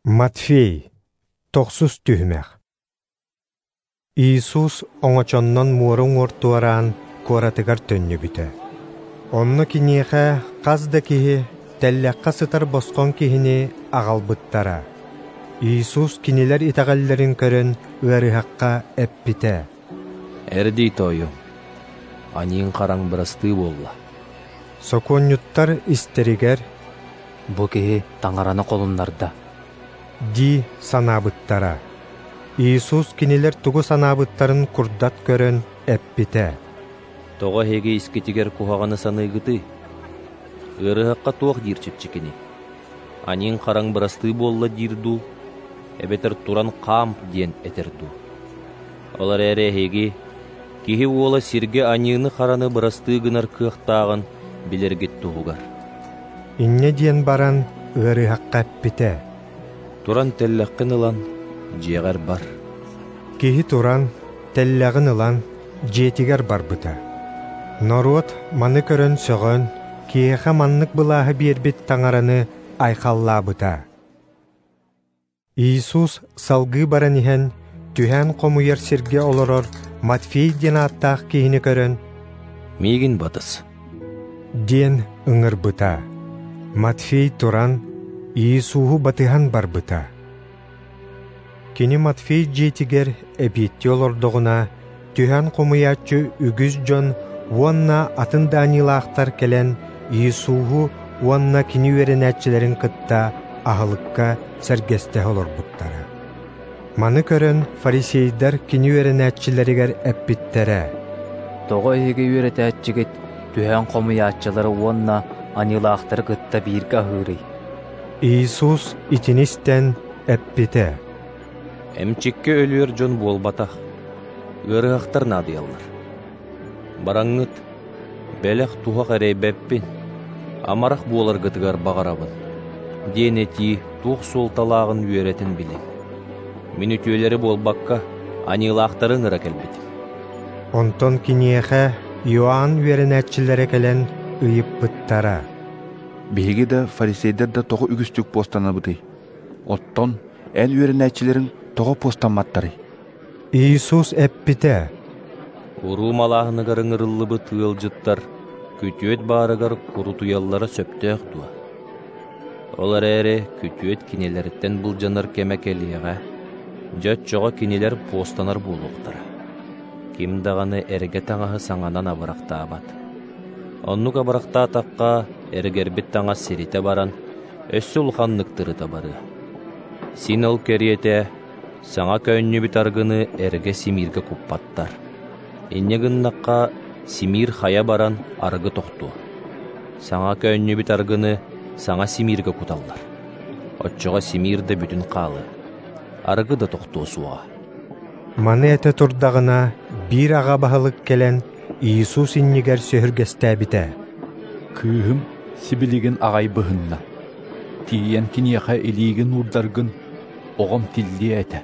Матфей, 9 түһүмэх. Иисус оҥочоннон муорун уортуараан куоратыгар төннүбүтэ. Онно киниэхэ хас да киһи тэллэххэ сытар босхон киһини аҕалбыттара. Иисус кинилэр итаҕалларын көрөн ыарыһакка эппитэ. Эрдий тойу, анин хараң бырастыы болла. Соконньуттар истеригер Бу киһи таңараны колуннарда. ди санаабыттара. Иисус кинилэр тугу санаабыттарын курдат көрөн эппитэ. Тоҕо хеги искитигер кухағаны саныйгыты. Ырыһакка туох диирчипчикини. Анин хараң бырастыы болла диирду, эбетер туран хаам диэн этерду. Олар эре хеги киһи уола сирге аньыыны хараны бырастыы гынар кыахтаагын билергит туһугар. Инне диэн баран ыарыһакка эппитэ. Туран теллэххин ылан дьиэҕэр бар. Киһи туран теллэҕин ылан дьиэтигэр барбыта. Норуот маны көрөн сөҕөн киэхэ маннык былааһы биэрбит таҥараны айхаллаабыта. Иисус салгыы баран иһэн түһэн хомуйар сирге олорор Матфей диэн ааттаах киһини көрөн Миигин батыс. диэн ыҥырбыта. Матфей туран Иисуху батыһан барбыта. Кини Матфей дьиэтигэр эбиетти олордоҕуна түһэн хомуйааччы үгүс дьон уонна атын даанилаахтар келен Иисуху уонна кини үөрэнээччилэрин кытта аһылыкка сэргэстэһэ олорбуттара. Маны көрөн фарисейдар кини үөрэнээччилэригэр эппиттерэ. Тоҕо эһиги үөретээччигит түһэн хомуяаччылары уонна анилаахтар кытта бииргэ аһыырый. Иисус итинистен эппите. Эмчикке өлүөр дьон буолбатах. Ыарыахтар наадыяллар. Бараңҥыт, бэлэх туһах эрэйбэппин, амарах буоларгытыгар бағарабын. Диэнети туох суолталаагын үөретин билин. Минутүөлери буолбакка анилаахтарын ыра келбитим. Онтон киниэхэ Иоанн үөрэнээччилэрэ келен ыйыппыттара. Биһиги да фарисейдер да тоҕо үгүстүк постанабытай. Оттон эл үөрэнээччилэрин тоҕо постанматтары. Иисус эппите. Уруу малааһыныгар ыҥырыллыбы тыалдьыттар, күтүөт баарыгар курутуяллара сөптөөх дуа. Олар эре күтүөт кинилерттен булдьанар кеме келиэҕэ, дьөт-чоҕо кинилер постанар буолуохтара. Ким даҕаны эрге таҥаһы саҥанан абырахтаабат. Оннук абырахтаатахха эргербит таҥа сирите баран, өссө улханныктырыта барыа. Син ол кериэте саҥа көннүбүт аргыны эрге симииргэ куппаттар. Инне гыннакка симиир хая баран аргы тохтуо. Саҥа көннүбүт аргыны саҥа симииргэ куталлар. Отчоҕо симиир да бүтүн хаалы. Аргы да тохтуо суоҕа. Маны эте турдағына бир аға баһылык келен Иисус иннигер сөһүргэстээбитэ. Кыыһым сибилигин аҕай быһынна. Тиийэн киниэхэ илиигин урдаргын оҕом тиллиэ этэ.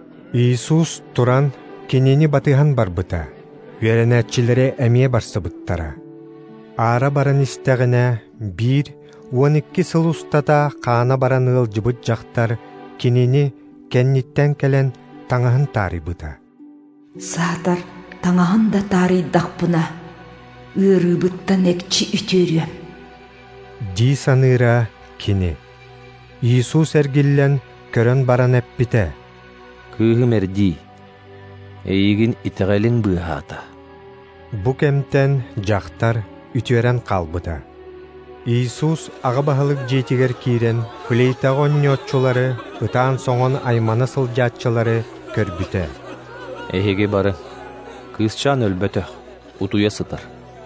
Иисус туран кинини батыһан барбыта. Үөрэнээччилэри эмиэ барсыбыттара. Аара баран истэҕинэ бир 12 сыл устата хаана баран ыалдьыбыт дьахтар кинини кэнниттэн келен таҥаһын таарыйбыта. Саатар таҥаһын да таарыйдахпына, ыарыыбыттан экчи үтүөрүөм. Дии саныыра кини. Иисус эргиллэн көрөн баран эппите. Кыыһым эрдии, эйигин итэҕэлиҥ быаһаата. Бу кэмтэн дьахтар үтүөрэн хаалбыта. Иисус аҕа баһылык дьиэтигэр киирэн флейтаҕа онньооччулары, ытаан соҥон аймана сылдьааччылары көрбүтэ. Эһиги бары, кыысчаан өлбөтөх, утуйа сытар.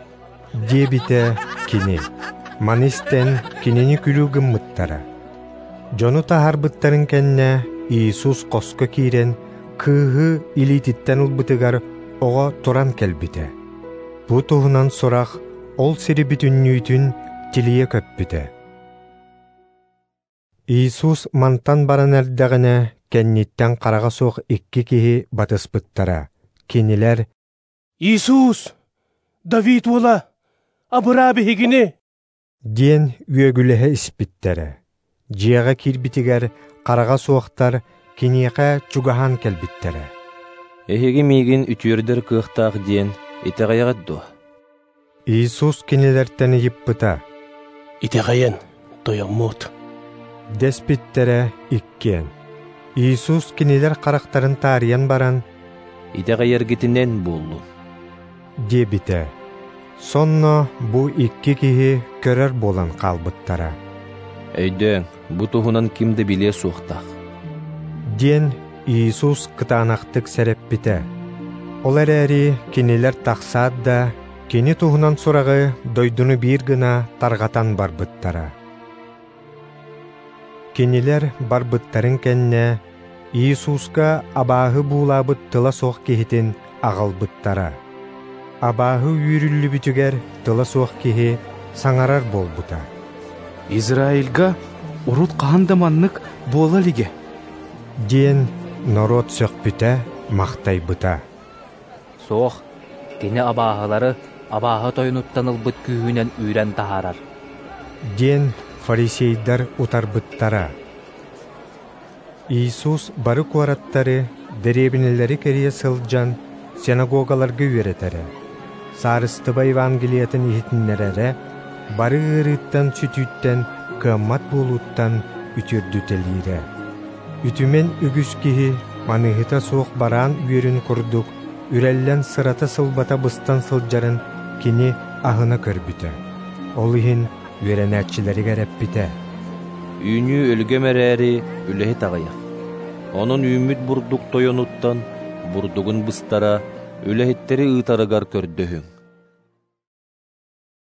Диэбитэ кини. Манистен кинини күлүү гыммыттара. Дьону таһаарбыттарын кэннэ Иисус хоско киирэн кыыһы илиититтэн улбытыгар оҕо туран келбитэ. Бу туһунан сурах ол сирибит үннүүтүн тилие көппүтэ. Иисус мантан баран эрдэҕинэ кэнниттэн хараҕа суох икки киһи батыспыттара. Кинилэр Иисус, Давид уола, абыраа биһигини диэн үөгүлэһэ испиттерэ. жиэҕэ киирбитигэр хараҕа суохтар киниэхэ чугаһан кэлбиттэрэ. Эһиги миигин үтүөрдэр кыахтаах диэн итэҕэйэҕэт дуо. Иисус кинилэртэн ыйыппыта. Итэҕэйэн тойоммут. Деспиттерэ иккиэн. Иисус кинилэр харахтарын таарыйан баран Итэҕэйэргитинэн буоллу. диэбитэ. Сонно бу икки киһи көрөр болан хаалбыттара. Өйдөң, бу туһунан кимди билие суохтаах. диэн Иисус кытаанахтык сэрэппитэ. Ол эрээри кинилэр тахсаат да кини туһунан сурагы дойдуну биир гына таргатан барбыттара. Кинилэр барбыттарын кэннэ Иисуска абааһы буулаабыт тыла суох киһитин аҕалбыттара. Абааһы үүрүллүбүтүгэр тыла суох киһи саҥарар болбута. Израильга урут каһандаманнык буола лиге. диэн норот сөкпүтэ мактайбыта. Соох, кини абааһылары абааһы тойнуттанылбыт күүһүнэн үүрэн таһаарар. диэн фарисейдар утарбыттара. Иисус бары куараттары деребинелери керие сылжан синагогаларга үөретере. Саарыстыба Евангелиятын ихитиннерере бары ырыттан сүтүттен кыммат булуттан үтүрдүтелире. Үтүмен үгүс киһи маныһыта суох бараан үөрүн курдук үрэллен сырата сылбата быстан сылжарын кини аһына көрбүтэ. Ол иһин үөрэнээччилериге реппите. Үүнүү өлгөмэрээри үлэһи таҕыйах. Онун үүмүт бурдук тойонуттан бурдугун быстара үлэһиттери ыытарыгар көрдөһүң.